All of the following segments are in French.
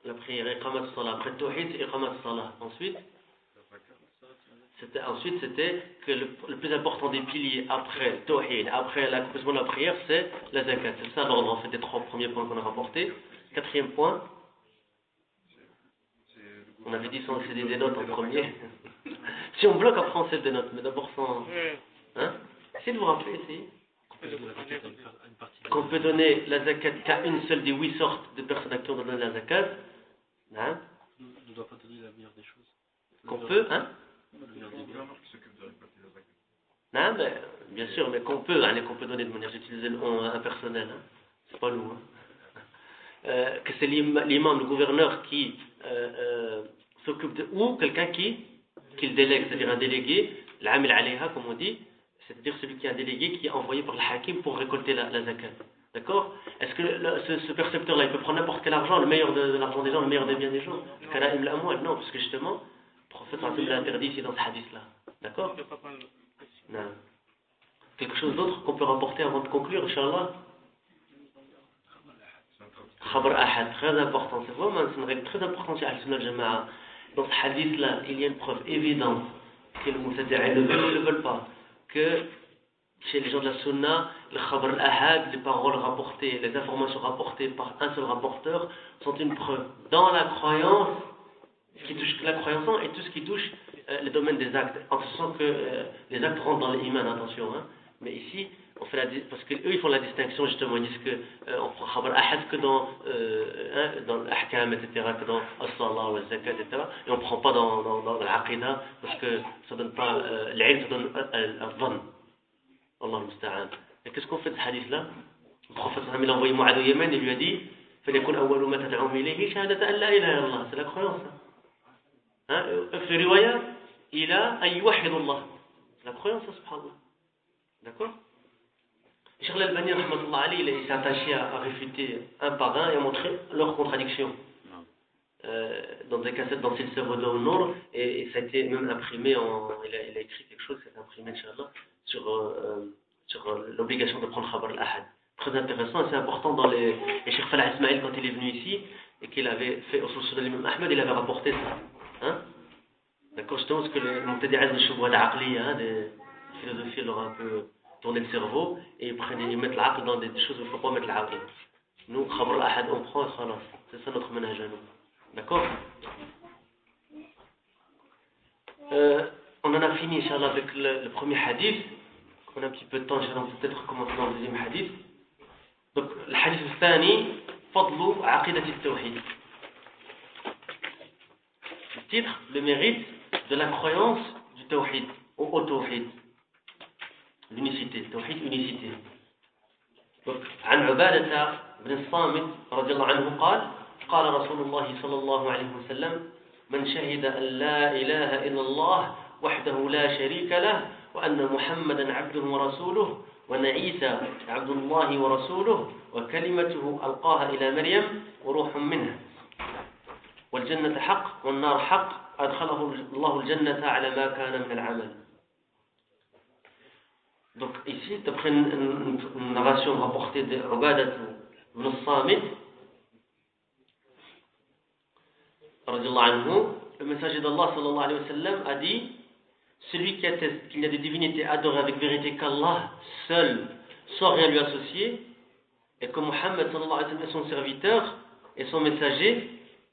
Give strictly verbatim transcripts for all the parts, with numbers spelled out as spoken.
la prière, iqamat salah. Après tawhid, c'est iqamat salah. Ensuite, c'était, ensuite, c'était que le, le plus important des piliers après tawhid, après l'accomplissement de la prière, c'est la zakat. C'est ça l'ordre en fait des trois premiers points qu'on a rapportés. Quatrième point, on avait dit sans céder des notes en premier. Si on bloque, après on cède des notes, mais d'abord sans. Hein? Essayez de vous rappeler, essayez. Qu'on peut donner la zakat qu'à une seule des huit sortes de personnes à qui on doit donner la zakat. Hein? On ne doit pas donner la meilleure des choses. Qu'on peut, hein? Non, mais, bien sûr, mais qu'on peut, hein, qu'on peut donner de manière, j'utilise le on impersonnel, hein? C'est pas nous. Hein? Euh, que c'est l'imam, le gouverneur qui euh, euh, s'occupe de, ou quelqu'un qui, qui le délègue, c'est-à-dire un délégué, l'amil alayha, comme on dit, c'est-à-dire celui qui est un délégué qui est envoyé par le hakim pour récolter la, la zakat. D'accord? Est-ce que le, ce, ce percepteur-là, il peut prendre n'importe quel argent, le meilleur de, de l'argent des gens, le meilleur des biens des gens? Non, parce que justement, le prophète l'a interdit ici dans ce hadith-là. D'accord? Non. Quelque chose d'autre qu'on peut rapporter avant de conclure, Inch'Allah? Khabar ahad, très important. C'est vraiment une règle très importante chez Al-Sunnah al-Jama'a. Dans ce hadith-là, il y a une preuve évidente que le Mu'tadi'a ne veulent ou ne veulent pas que chez les gens de la Sunna, le Khabar ahad, les paroles rapportées, les informations rapportées par un seul rapporteur sont une preuve dans la croyance, ce qui touche la croyance et tout ce qui touche euh, le domaine des actes. En ce sens que euh, les actes rentrent dans l'iman, attention. Hein. Mais ici, on fait la, parce qu'eux ils font la distinction justement, ils disent que euh, on prend khabar ahad que dans, euh, hein, dans l'ahkam, et cetera, que dans as-salah ou az-zakat, et cetera. Et on ne prend pas dans, dans, dans l'aqidah parce que ça ne donne pas euh, l'ilm, ça donne al-dhann. Allah musta'an. Et qu'est-ce qu'on fait de ce hadith-là? Le prophète il a envoyé Mu'adh au Yémen et lui a dit فَلْيَكُنْ أَوَّلُ مَا تَدْعُوهُمْ إِلَيْهِ شَهَادَةَ أَنْ لَا إِلَهَ إِلَّا اللَّهُ. C'est la croyance. Hein? في رواية إلى أن يوحد الله. C'est la croyance, subhanallah. D'accord? Cheikh Al-Albani, rahmatullah alayhi, il s'est attaché à réfuter un par un et à montrer leurs contradictions. Euh, dans des cassettes dans Silsila Huda wa Nour, et, et ça a été même imprimé en. Il a, il a écrit quelque chose, c'est imprimé, Inch'Allah, sur, euh, sur euh, l'obligation de prendre Khabar al-Ahad. Très intéressant et c'est important dans les. Et Cheikh Falah Ismail, quand il est venu ici, et qu'il avait fait au sous de l'imam Ahmed, il avait rapporté ça. Hein? D'accord, justement, parce que les Mu'tadi'a de Shubha d'Aqliya, hein, des philosophies leur ont un peu tourné le cerveau, et ils prennent, ils mettent l'aql dans des choses où il ne faut pas mettre l'aql. Nous, Khabar al-Ahad, on prend et khalas. C'est ça notre ménage à nous. D'accord? euh, On en a fini, Inch'Allah, avec le, le premier hadith. On a un petit peu de temps, Inch'Allah, on peut peut-être commencer dans le deuxième hadith. Donc, le hadith الثاني فضل عقيدة التوحيد. Le titre, le mérite de la croyance du tawhid, ou au tawhid. L'unicité, tawhid, unicité. Donc, عن عبادة بن الصامت رضي الله عنه قال قال رسول الله صلى الله عليه وسلم من شهد أن لا إله إلا الله وحده لا شريك له وأن محمدا عبده ورسوله وأن عيسى عبد الله ورسوله وكلمته ألقاها إلى مريم وروح منه والجنة حق والنار حق أدخله الله الجنة على ما كان من العمل. Donc ici, d'après une, une, une narration rapportée de Ubadat ibn al-Samit, le messager d'Allah sallallahu alayhi wa sallam a dit: celui qui atteste qu'il n'y a de divinité adorée avec vérité qu'Allah seul, sans rien lui associer, et que Muhammad sallallahu alayhi wa sallam est son serviteur et son messager,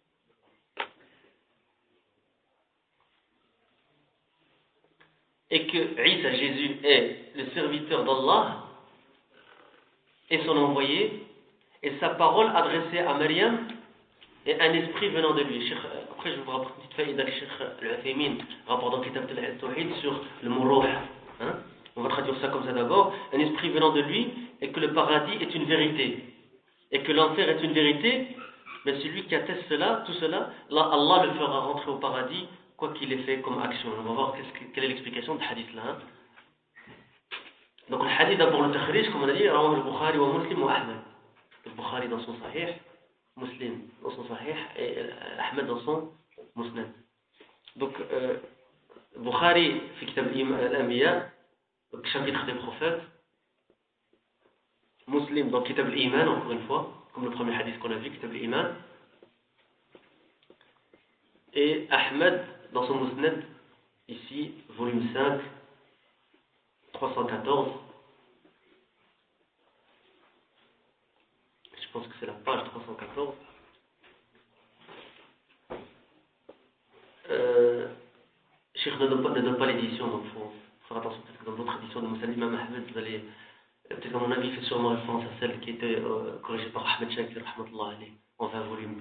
et que Isa, Jésus, est le serviteur d'Allah et son envoyé, et sa parole adressée à Maryam et un esprit venant de lui. Après, je vous rapporte une petite faïda que Cheikh Al-Uthaymin rapporte dans Kitab al-Tawhid sur le mot Ruh. Hein? On va traduire ça comme ça d'abord. Un esprit venant de lui, et que le paradis est une vérité, et que l'enfer est une vérité. Mais celui qui atteste cela, tout cela, là, Allah le fera rentrer au paradis, quoi qu'il ait fait comme action. On va voir quelle est l'explication de ce hadith-là. Hein? Donc le hadith d'abord le takhrij, comme on a dit, le Bukhari wa Muslim wa Ahmed. Le Bukhari dans son Sahih, Muslim dans son Sahih et Ahmed dans son Musnad. Donc, euh, Bukhari fait Kitab al-Anbiya, donc chapitre des prophètes. Muslim dans Kitab al-Iman, encore une fois, comme le premier hadith qu'on a vu, Kitab al-Iman. et Ahmed dans son Musnad, ici, volume cinq, trois cent quatorze. Je pense que c'est la page trois cent quatorze. Euh, Cheikh ne donne pas, ne donne pas l'édition, donc il faut faire attention, parce que dans d'autres éditions de Moussa l'imam Ahmed, vous allez, peut-être à mon avis, il fait sûrement référence à celle qui était euh, corrigée par Ahmed Shakir, rahmatullah alayhi, en vingt volumes.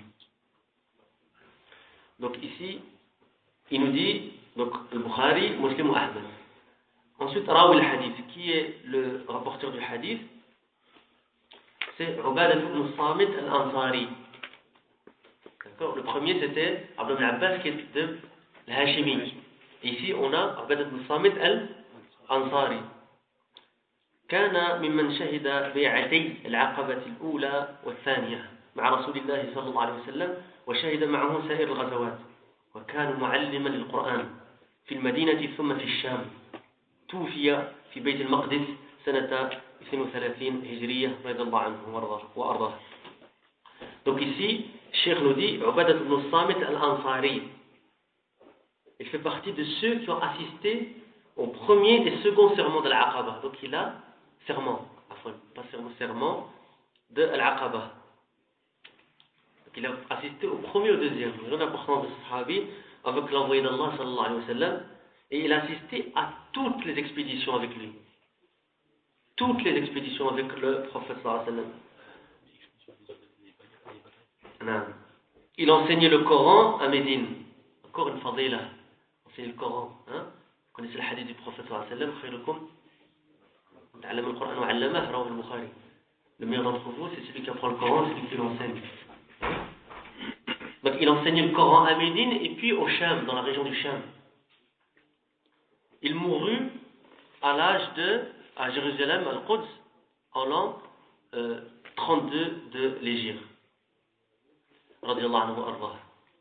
Donc ici, il nous dit, donc le Bukhari, Muslim ou Ahmed. Ensuite, Rawi al-Hadith, qui est le rapporteur du hadith, c'est Ubadah ibn Samit al-Ansari. D'accord. Le premier c'était Abdullah ibn Abbas qui est de l'Hashimi. Ici on a Ubadah ibn Samit al-Ansari. كان ممن شهد بيعتي العقبة الأولى والثانية مع رسول الله صلى الله عليه وسلم وشهد معه سائر الغزوات وكان معلما للقرآن في المدينة ثم في الشام. توفي في بيت المقدس سنة اثنين وثلاثين هجرية رضي الله عنه وأرضاه. Donc ici, Cheikh nous dit Ubadah ibn Samit al-Ansari. Il fait partie de ceux qui ont assisté au premier et second serment de l'Aqaba. Donc il a serment, pas serment, serment de l'Aqaba. Donc il a assisté au premier et au deuxième. Il y a une importance de ce sahabi avec l'envoyé d'Allah sallallahu alayhi wa sallam. Et il a assisté à toutes les expéditions avec lui. Toutes les expéditions avec le prophète sallallahu alayhi wa sallam. Il enseignait le Coran à Médine. Encore une fadila. Enseigner le Coran. Hein? Vous connaissez le hadith du prophète sallallahu alayhi wa sallam. Khayrukum ta'allam al-Qur'an wa 'allamah, rawahu al-Bukhari. Le meilleur d'entre vous, c'est celui qui apprend le Coran, c'est celui qui l'enseigne. Donc il enseignait le Coran à Médine et puis au Sham, dans la région du Sham. Il mourut à l'âge de, à Jérusalem, al-Quds, en l'an euh, trente-deux de l'Hégire. Radiallahu anhu wa ardah.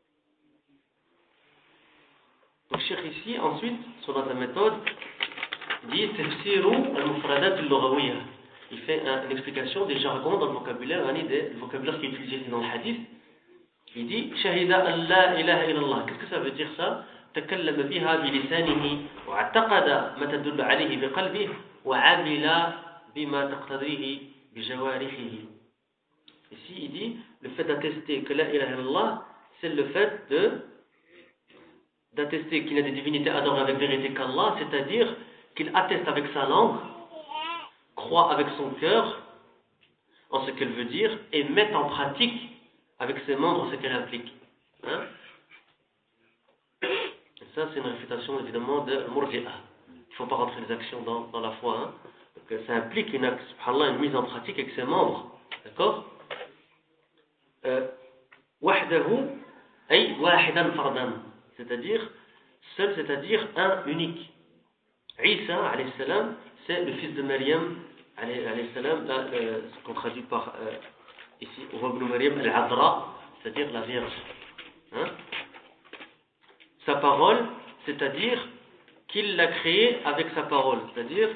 Donc, Cheikh ici, ensuite, sur sa méthode, dit Tafsiru al-Mufradat al-Lughawiyya. Il fait un, une explication des jargons dans le vocabulaire, le vocabulaire qui est utilisé dans le hadith. Il dit Shahida an la ilaha illallah. Qu'est-ce que ça veut dire ça? تكلم بها بلسانه واعتقد ما تدل عليه بقلبه وعمل بما تقتضيه بجوارحه. Ici il dit le fait d'attester que la ilaha illallah, c'est le fait de d'attester qu'il y a des divinités adorées avec vérité qu'Allah, c'est-à-dire qu'il atteste avec sa langue, croit avec son cœur en ce qu'elle veut dire et met en pratique avec ses membres ce qu'elle implique. Hein? Ça, c'est une réfutation évidemment de Murji'a. Il ne faut pas rentrer les actions dans, dans la foi. Hein. Donc, ça implique une, une mise en pratique avec ses membres. D'accord? Wahdahu ay wahidan fardan. C'est-à-dire, seul, c'est-à-dire un unique. Isa, alayhi salam, c'est le fils de Maryam, alayhi salam, là, euh, ce qu'on traduit par euh, ici, Ibn Maryam al-Adra, c'est-à-dire la Vierge. Hein? Sa parole, c'est-à-dire qu'il l'a créé avec sa parole, c'est-à-dire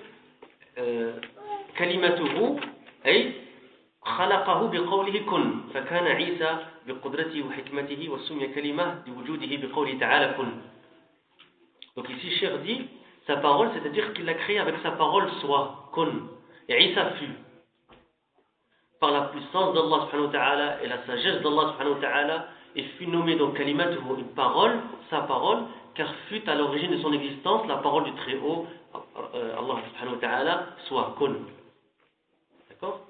kalimatuhu ay khalaqahu biqawlihi kun fakana Isa biqudratihi wa hikmatihi wa sumya kalimah biwujudihi biqawlihi ta'ala kun. Donc ici Cheikh dit sa parole, c'est-à-dire qu'il l'a créé avec sa parole soit kun, et Isa fut par la puissance d'Allah subhanahu wa ta'ala et la sagesse d'Allah subhanahu wa ta'ala. Il fut nommé donc kalimatuhu, une parole, sa parole, car fut à l'origine de son existence la parole du Très-Haut, Allah subhanahu wa ta'ala, soit kun. D'accord?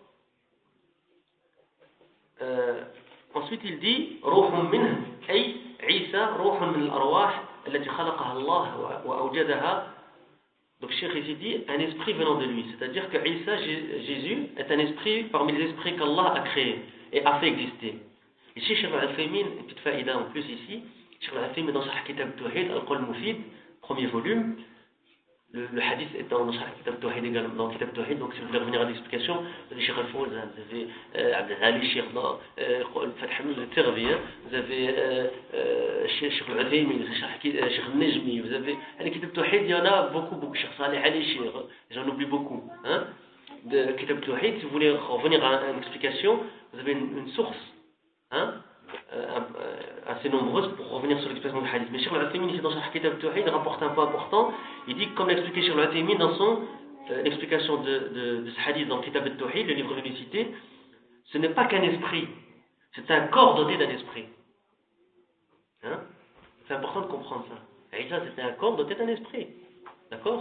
euh, Ensuite il dit Ruhun minh, ay Isa, Ruhun min al-arwah, allati khalaqaha Allah wa awjadaha. Donc Cheikh ici dit un esprit venant de lui, c'est-à-dire que Isa, Jésus, est un esprit parmi les esprits qu'Allah a créés et a fait exister. Ici, Cheikh Al-Faymin, une petite faïda en plus ici, Cheikh Al-Faymin dans Sharh Kitab Tawhid, Al-Qawl Mufid, premier volume, le, le hadith est dans Sharh Kitab Tawhid également, dans Kitab Tawhid, donc si vous voulez revenir à l'explication, vous avez Cheikh Al-Fawzan, vous avez euh, Abdel Ali, Cheikh Fath Hamid Al-Tirvi, vous avez euh, euh, Cheikh Al-Faymin, Cheikh Al-Najmi, vous avez, à Kitab Tawhid, il y en a beaucoup, beaucoup, Cheikh Saleh Ali, Cheikh, j'en oublie beaucoup, hein, de Kitab Tawhid. Si vous voulez revenir à une explication, vous avez une, une source. Hein, un, un assez nombreuses pour revenir sur l'expression du hadith. Mais Cheikh Al-Uthaymin, ici dans Sharh Kitab al-Tawhid, il rapporte un point important. Il dit, comme l'a expliqué Cheikh Al-Uthaymin dans son euh, l'explication de, de, de ce hadith dans Kitab al-Tawhid, le livre de l'unicité, ce n'est pas qu'un esprit, c'est un corps doté d'un esprit. Hein? C'est important de comprendre ça. Isa, c'était un corps doté d'un esprit. D'accord?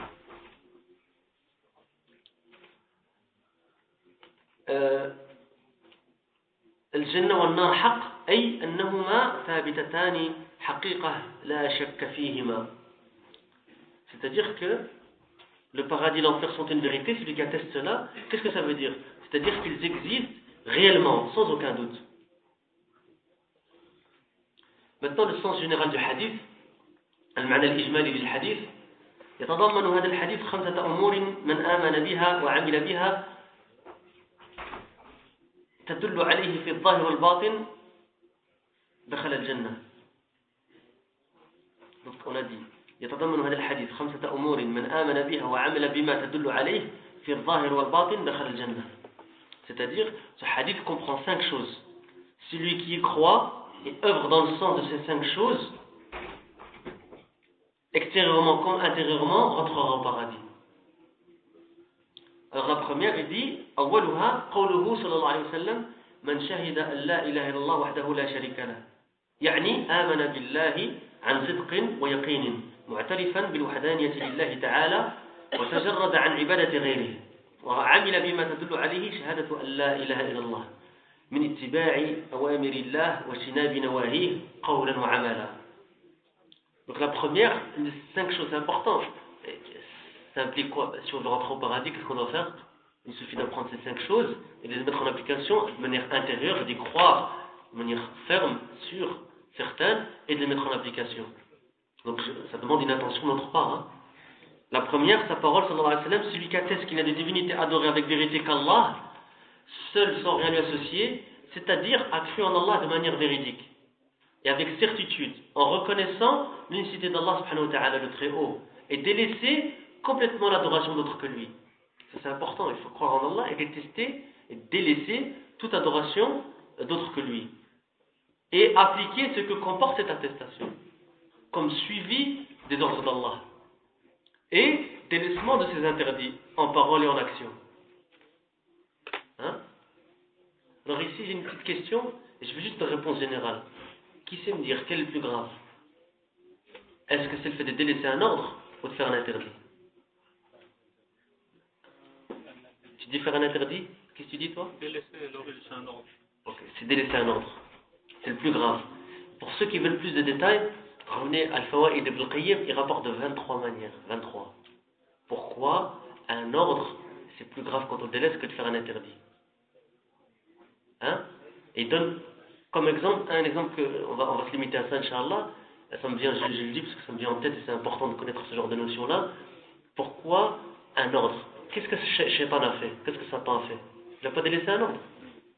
euh, الجنة والنار حق أي أنهما ثابتتان حقيقة لا شك فيهما. C'est-à-dire que le paradis et l'enfer sont une vérité. Celui qui atteste cela, qu'est-ce que ça veut dire? C'est-à-dire qu'ils existent réellement, sans aucun doute. Maintenant, le sens général du hadith, المعنى الإجمالي للحديث، يتضمن هذا الحديث خمسة أمور من آمن بها وعمل بها تدل عليه في الظاهر والباطن دخل الجنة. Donc on a dit يتضمن هذا الحديث خمسة أمور من آمن بها وعمل بما تدل عليه في الظاهر والباطن دخل الجنة. C'est-à-dire, ce hadith comprend cinq choses. Celui qui y croit et œuvre dans le sens de ces cinq choses, extérieurement comme intérieurement, rentrera au paradis. Alors la première, il dit أولها قوله صلى الله عليه وسلم من شهد أن لا إله إلا الله وحده لا شريك له يعني آمن بالله عن صدق ويقين معترفا بالوحدانية لله تعالى وتجرد عن عبادة غيره وعمل بما تدل عليه شهادة أن لا إله إلا الله من اتباع أوامر الله واجتناب نواهيه قولا وعملا. Donc la première, une des cinq choses importantes, ça implique quoi? Si on veut rentrer au paradis, qu'est-ce qu'on doit faire? Il suffit d'apprendre ces cinq choses et de les mettre en application de manière intérieure, je dis croire de manière ferme sur certaines et de les mettre en application. Donc ça demande une attention de notre part. Hein. La première, sa parole, sallallahu alayhi wa sallam, celui qui atteste qu'il y a des divinités adorées avec vérité qu'Allah, seul sans rien lui associer, c'est-à-dire a cru en Allah de manière véridique et avec certitude, en reconnaissant l'unicité d'Allah subhanahu wa ta'ala, le très haut, et délaisser complètement l'adoration d'autre que lui. Ça, c'est important, il faut croire en Allah et détester et délaisser toute adoration d'autre que lui. Et appliquer ce que comporte cette attestation, comme suivi des ordres d'Allah. Et délaissement de ses interdits, en parole et en action. Hein? Alors ici, j'ai une petite question, et je veux juste une réponse générale. Qui sait me dire quel est le plus grave? Est-ce que c'est le fait de délaisser un ordre ou de faire un interdit? Tu dis faire un interdit? Qu'est-ce que tu dis toi? Délaisser un ordre. Ok, c'est délaisser un ordre. C'est le plus grave. Pour ceux qui veulent plus de détails, revenez à Al-Fawaid ibn al-Qayyim, il rapporte de vingt-trois manières. vingt-trois. Pourquoi un ordre, c'est plus grave quand on délaisse que de faire un interdit? Hein? Et il donne comme exemple, un exemple que on va, on va se limiter à ça, Inch'Allah. Ça me vient, je, je le dis parce que ça me vient en tête et c'est important de connaître ce genre de notion-là. Pourquoi un ordre? Qu'est-ce que Shaitan a fait? Qu'est-ce que Satan a fait? Il n'a pas délaissé un ordre.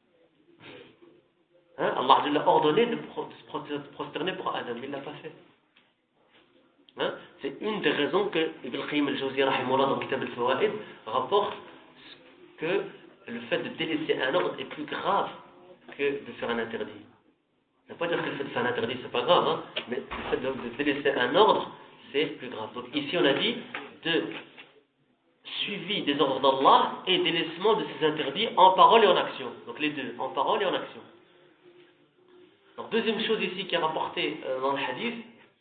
Hein? Allah l'a ordonné de se prosterner pour Adam, mais il ne l'a pas fait. Hein? C'est une des raisons que Ibn Qayyim al-Jawziyya rahimahullah dans Kitab al-Fawaid rapporte que le fait de délaisser un ordre est plus grave que de faire un interdit. Ça ne veut pas dire que le fait de faire un interdit c'est pas grave, hein? Mais le fait de, de délaisser un ordre c'est plus grave. Donc ici on a dit de suivi des ordres d'Allah et délaissement de ses interdits en parole et en action. Donc les deux, en parole et en action. Donc deuxième chose ici qui est rapportée euh, dans le hadith,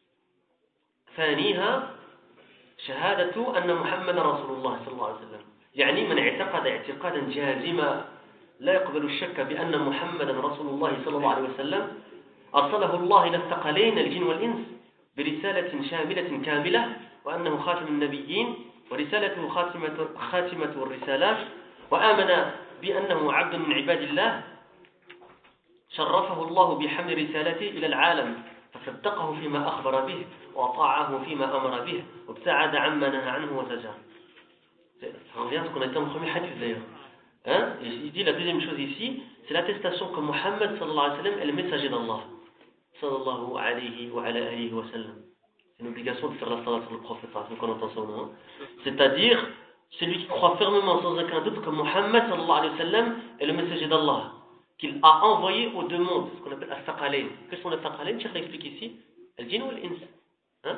ثانيها شهادة أن محمد رسول الله صلى الله عليه وسلم يعني من اعتقد اعتقادا جازما لا يقبل الشك بأن محمدا رسول الله صلى الله عليه وسلم أرسله الله إلى الثقلين الجن والإنس برسالة شاملة كاملة وأنه خاتم النبيين ورسالته خاتمة, خاتمة الرسالات وآمن بأنه عبد من عباد الله شرفه الله بحمل رسالته إلى العالم فصدقه فيما أخبر به وأطاعه فيما أمر به وابتعد عما نهى عنه وزجر. Ça revient à ce qu'on a dit dans le premier hadith d'ailleurs. Hein? Il dit la deuxième chose ici, c'est l'attestation que Muhammad sallallahu alayhi wa sallam est le messager d'Allah. Sallallahu alayhi wa ala alihi wa sallam. C'est une obligation de faire la salat sur le prophète, donc on entend son nom. C'est-à-dire, celui qui croit fermement sans aucun doute que Muhammad sallallahu alayhi wa sallam est le messager d'Allah, qu'il a envoyé aux deux mondes, ce qu'on appelle as-saqalayn. Quels sont les as-saqalayn? Cheikh l'explique ici, al-jinn ou al-ins. Hein?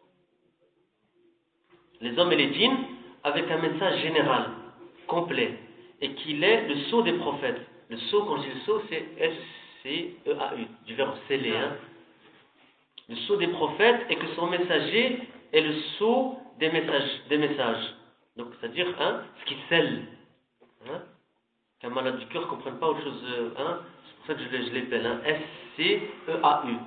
Les hommes et les djinns avec un message général, complet, et qu'il est le sceau des prophètes. Le sceau, quand je dis le sceau, c'est S C E A U, du verbe sceller. Hein? Le sceau des prophètes, et que son messager est le sceau des messages. Des messages. Donc, c'est-à-dire hein, ce qui scelle. Hein? Qu'un malade du cœur ne comprenne pas autre chose. Hein? C'est pour ça que je, je l'appelle hein? S C E A U.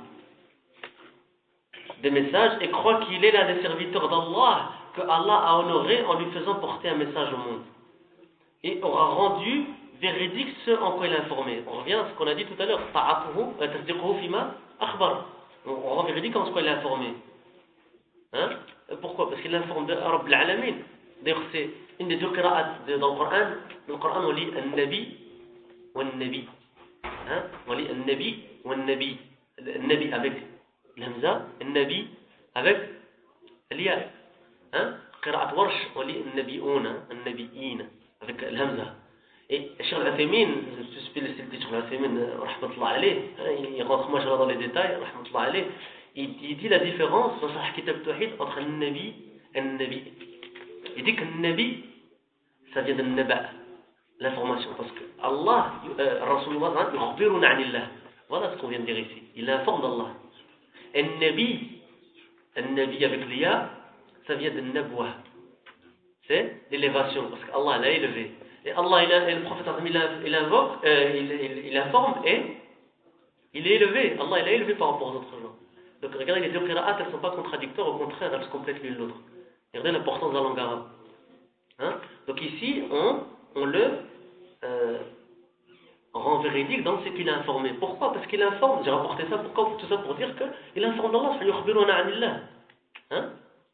Des messages, et croit qu'il est l'un des serviteurs d'Allah, que Allah a honoré en lui faisant porter un message au monde. Et aura rendu véridique ce en quoi il a informé. On revient à ce qu'on a dit tout à l'heure. On rend véridique en ce quoi il a informé. Hein? Pourquoi? Parce qu'il informe de Rabb al-Alamin. D'ailleurs, c'est une des deux qira'at dans le Coran. Dans le Coran, on lit un-Nabi ou un-Nabi. Hein? On lit un-Nabi ou un-Nabi. Un-Nabi avec l'Hamza, un-Nabi avec l'Ya. Hein? Qira'at Warsh, on lit un-Nabi'una, un-Nabi'ina avec l'Hamza. Et Cheikh Al-Uthaymin, je suis le style de Cheikh Al-Uthaymin, rahmatullah alayh, il rentre moi dans les détails, rahmatullah alayh, il, il dit la différence dans Sahih Kitab Tawhid entre un Nabi et un Nabi. Il dit qu'un Nabi, ça vient d'un Naba, l'information, parce que Allah, euh, Rasulullah, yukhbiruna anillah. Voilà ce qu'on vient de dire ici. Il informe d'Allah. Un Nabi, un Nabi avec l'Ia, ça vient d'un Nabwa. C'est l'élévation, parce qu'Allah l'a élevé. Et Allah, il a, et le prophète, il, a, il invoque, euh, il, il, il informe et il est élevé. Allah, il est élevé par rapport aux autres gens. Donc regardez, les deux qira'at, elles ne sont pas contradictoires, au contraire, elles se complètent l'une l'autre. Regardez l'importance de la langue arabe. Hein? Donc ici, on, on le euh, rend véridique dans ce qu'il a informé. Pourquoi? Parce qu'il informe. J'ai rapporté ça, pourquoi? Tout ça pour dire qu'il informe d'Allah. Hein?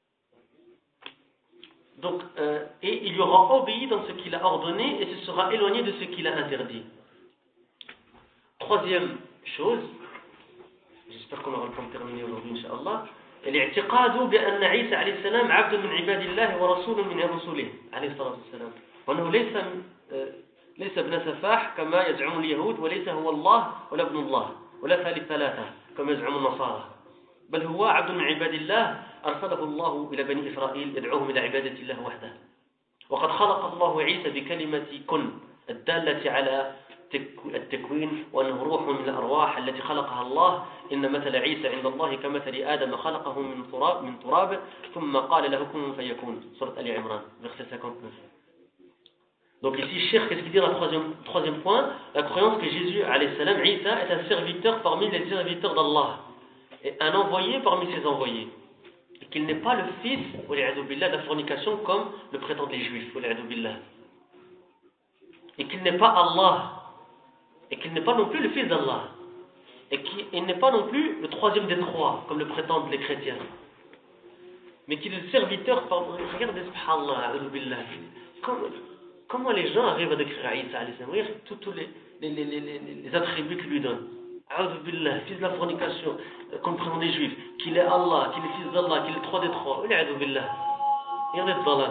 Donc, euh, et il lui aura obéi dans ce qu'il a ordonné et se sera éloigné de ce qu'il a interdit. Troisième chose, j'espère qu'on aura le temps de terminer aujourd'hui, Inch'Allah. الاعتقاد بأن عيسى عليه السلام عبد من عباد الله ورسول من رسوله عليه الصلاة والسلام وأنه ليس ليس ابن سفاح كما يزعم اليهود وليس هو الله ولا ابن الله ولا ثالث ثلاثة كما يزعم النصارى بل هو عبد من عباد الله أرسله الله إلى بني إسرائيل يدعوهم إلى عبادة الله وحده وقد خلق الله عيسى بكلمة كن الدالة على التكوين وأنه روح من الأرواح التي خلقها الله إن مثل عيسى عند الله كمثل آدم خلقه من تراب من تراب ثم قال له كن فيكون سورة آل عمران verset cinquante-neuf. Donc ici, Cheikh, qu'est-ce qu'il dit dans le troisième, troisième point? La croyance que Jésus, alayhi salam, Isa, est un serviteur parmi les serviteurs d'Allah et un envoyé parmi ses envoyés. Et qu'il n'est pas le fils, billah, de la fornication comme le prétendent les juifs, billah. Et qu'il n'est pas Allah, et qu'il n'est pas non plus le fils d'Allah, et qu'il n'est pas non plus le troisième des trois, comme le prétendent les chrétiens, mais qu'il est le serviteur, par... regardez, subhanallah, billah. Comment, comment les gens arrivent à décrire Isa, regardez tous les, les, les, les, les attributs qu'il lui donne. Billah, fils de la fornication, comme prétendent les juifs, qu'il est Allah, qu'il est fils d'Allah, qu'il est le trois des trois, billah. Regardez le dalal.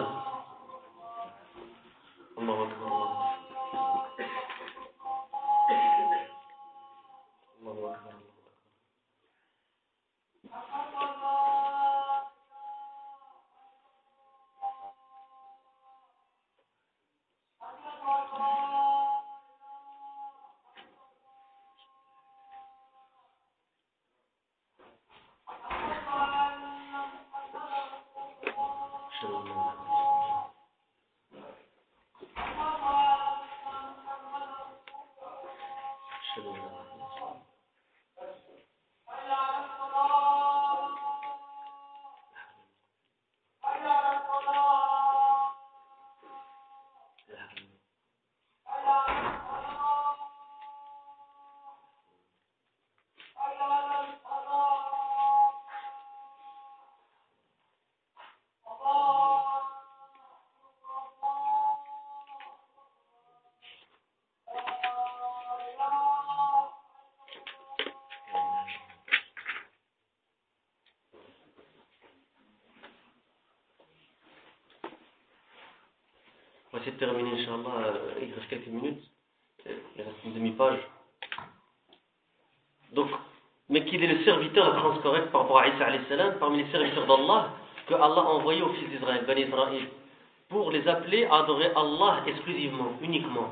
Allahu Akbar. On va essayer de terminer, Inch'Allah. Il reste quelques minutes. Il reste une demi-page. mais qu'il est le serviteur, la référence correcte par rapport à Isa alayhi salam, parmi les serviteurs d'Allah, que Allah a envoyé aux fils d'Israël, Bani Israël, pour les appeler à adorer Allah exclusivement, uniquement.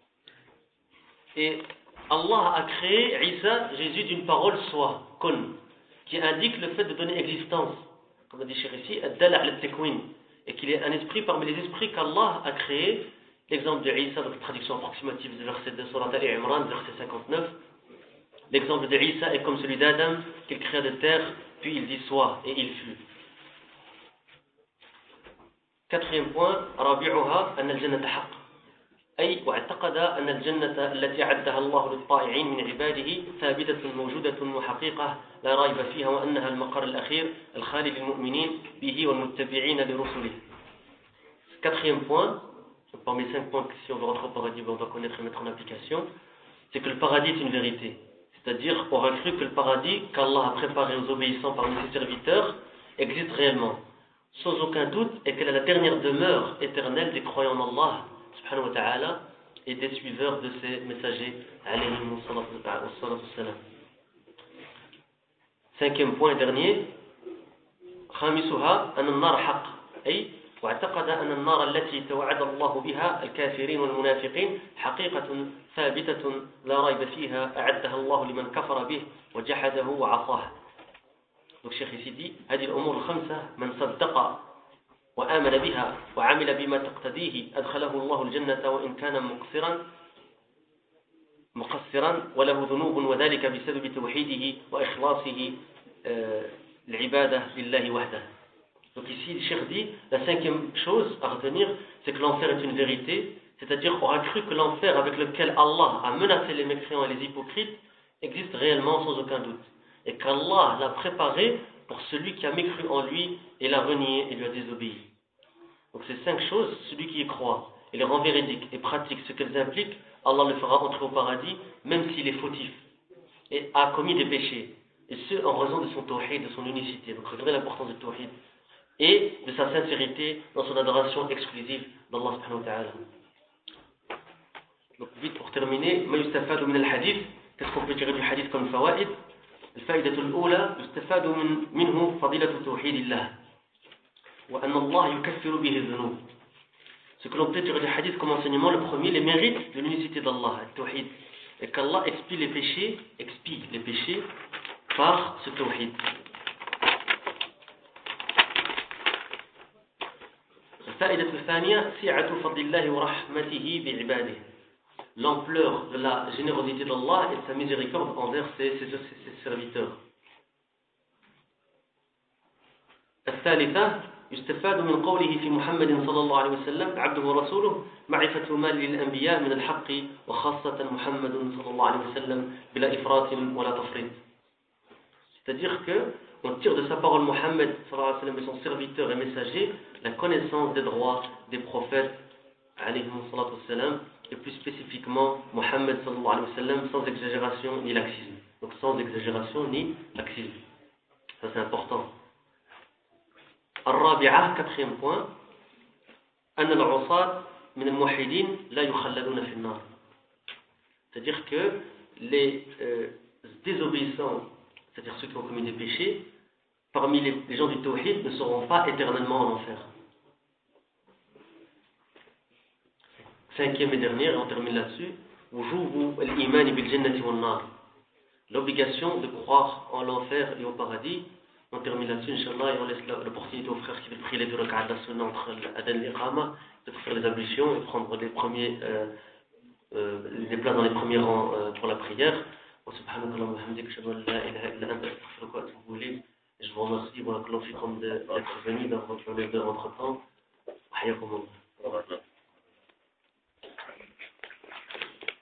Et Allah a créé Isa, Jésus, d'une parole soi, kun, qui indique le fait de donner existence, comme a dit Cheikh ici, ad-dal' al-takwin, et qu'il est un esprit parmi les esprits qu'Allah a créé. L'exemple de Isa, donc traduction approximative du verset de Surat Al-Imran, verset cinquante-neuf. L'exemple de Isa est comme celui d'Adam, qu'il créa de terre, puis il dit soit, et il fut. Quatrième point, رابعها أن الجنة حق، أي واعتقد أن الجنة التي أعدها الله للطائعين من عباده ثابتة موجودة وحقيقة لا ريب فيها، وأنها المقر الأخير الخالي للمؤمنين به والمتبعين لرسله. Quatrième point, parmi les cinq points que si on veut rentrer au paradis, on doit connaître et mettre en application, c'est que le paradis est une vérité. C'est-à-dire, on a cru que le paradis qu'Allah a préparé aux obéissants parmi ses serviteurs existe réellement, sans aucun doute, et qu'elle est la dernière demeure éternelle des croyants en Allah, subhanahu wa ta'ala, et des suiveurs de ses messagers, alayhimu salatu wassalam. Cinquième point et dernier, خامسها أن النار حق، أي واعتقد أن النار التي توعد الله بها الكافرين والمنافقين حقيقة ثابتة لا ريب فيها أعدها الله لمن كفر به وجحده وعصاه. Donc Cheikh ici dit هذه الأمور الخمسة من صدق وآمن بها وعمل بما تقتضيه أدخله الله الجنة وإن كان مقصرا مقصرا وله ذنوب وذلك بسبب توحيده وإخلاصه العبادة لله وحده. Donc ici, le Cheikh dit, la cinquième chose à retenir, c'est que l'enfer est une vérité, c'est-à-dire qu'on a cru que l'enfer avec lequel Allah a menacé les mécréants et les hypocrites existe réellement sans aucun doute, et qu'Allah l'a préparé pour celui qui a mécru en lui et l'a renié et lui a désobéi. Donc ces cinq choses, celui qui y croit et les rend véridiques et pratique ce qu'elles impliquent, Allah le fera entrer au paradis, même s'il est fautif et a commis des péchés, et ce en raison de son tawhid, de son unicité. Donc regardez l'importance du tawhid et de sa sincérité dans son adoration exclusive d'Allah subhanahu wa ta'ala. Donc vite pour terminer, ما يستفاد من الحديث, qu'est-ce qu'on peut tirer du hadith comme fawaid? الفائدة الأولى يستفاد من منه فضيلة توحيد الله وأن الله يكفر به الذنوب. Ce que l'on peut tirer du hadith comme enseignement, le premier, les mérites de l'unicité d'Allah, le tawhid, et qu'Allah expie les péchés, expie les péchés par ce tawhid. الفائدة الثانية سعة فضل الله ورحمته بعباده. L'ampleur de la générosité d'Allah et de sa miséricorde envers ses, ses, ses serviteurs. الثالثة يستفاد من قوله في محمد صلى الله عليه وسلم عبده ورسوله معرفة ما للأنبياء من الحق وخاصة محمد صلى الله عليه وسلم بلا إفراط ولا تفريط. C'est-à-dire que on tire de sa parole Mohammed sallallahu alayhi wa sallam et son serviteur et messager la connaissance des droits des prophètes alayhi salatu wassalam, et plus spécifiquement Mohammed sallallahu alayhi wa sallam, sans exagération ni laxisme. Donc sans exagération ni laxisme. Ça c'est important. الرابعة, quatrième point, أن العصاة من الموحدين لا يخلدون في النار. C'est-à-dire que les euh, désobéissants, c'est-à-dire ceux qui ont commis des péchés, parmi les, les gens du tawhid ne seront pas éternellement en enfer. Cinquième et dernière, on termine là-dessus, وجوب الإيمان بالجنة والنار. L'obligation de croire en l'enfer et au paradis. On termine là-dessus, Inch'Allah, et on laisse l'opportunité aux frères qui veulent prier les deux rak'at de la sunna entre l'adhan et l'iqama, de faire les ablutions et prendre les premiers, euh, euh, les places dans les premiers rangs euh, pour la prière. Subhanakallah wa bihamdika, ashhadu an la ilaha illa anta, astaghfiruka wa atubu ilayk. Je vous remercie, barakallahu fikum d'être venus, d'avoir fait l'honneur de votre temps. Hayyakumullah.